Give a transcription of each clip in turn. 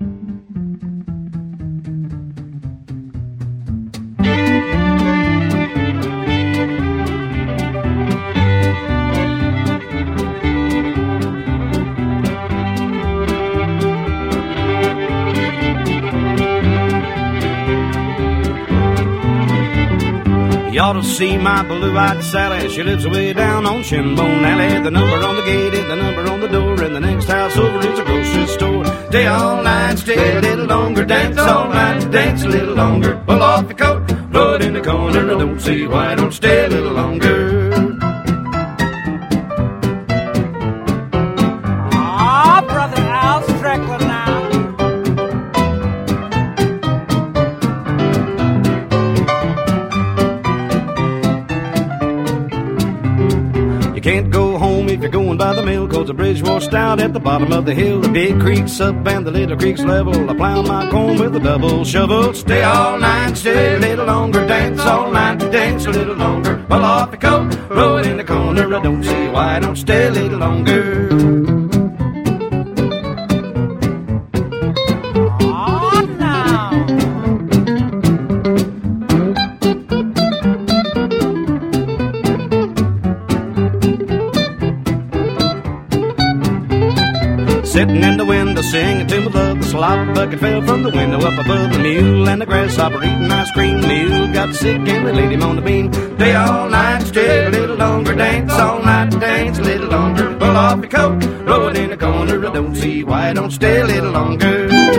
You ought to see my blue-eyed Sally. She lives way down on Shinbone Alley. The number on the gate is the number on the door, and the next house over is a grocery store. Stay all night, stay a little longer, dance all night, dance a little longer. Pull off your coat, throw it in the corner. I don't see why I don't stay a little longer. Ah, Brother Al Strickland now. You can't go home if you're going by the mill, 'cause the bridge washed out at the bottom of the hill. The big creek's up and the little creek's level. I plow my corn with a double shovel. Stay all night, stay a little longer, dance all night, dance a little longer. Pull off your coat, throw it in the corner. I don't see why I don't stay a little longer. Sitting in the window singing to my love. The slop bucket fell from the window up above the mule, and the grasshopper eating ice cream. The mule got sick and we laid him on the beam. Stay all night, stay a little longer, dance all night, dance a little longer. Pull off your coat, throw it in the corner. I don't see why I don't stay a little longer.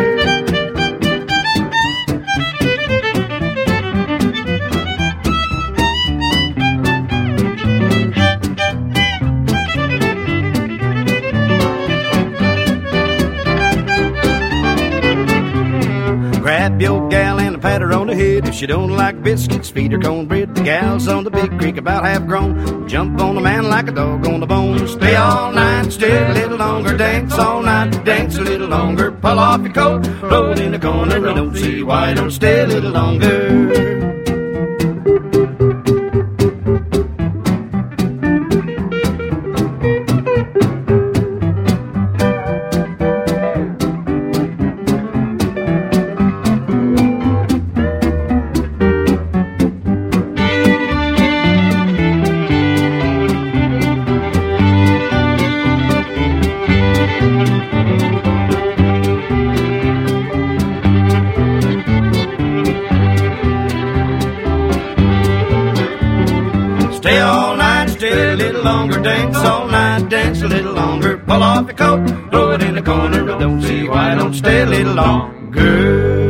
Grab your gal and pat her on the head. If she don't like biscuits, feed her cornbread. The gal's on the big creek about half grown. Jump on a man like a dog on the bone. Stay all night, stay a little longer, dance all night, dance a little longer. Pull off your coat, throw it in the corner. I don't see why I don't stay a little longer. Stay all night, stay a little longer, dance all night, dance a little longer. Pull off your coat, throw it in the corner. I don't see why I don't stay a little longer.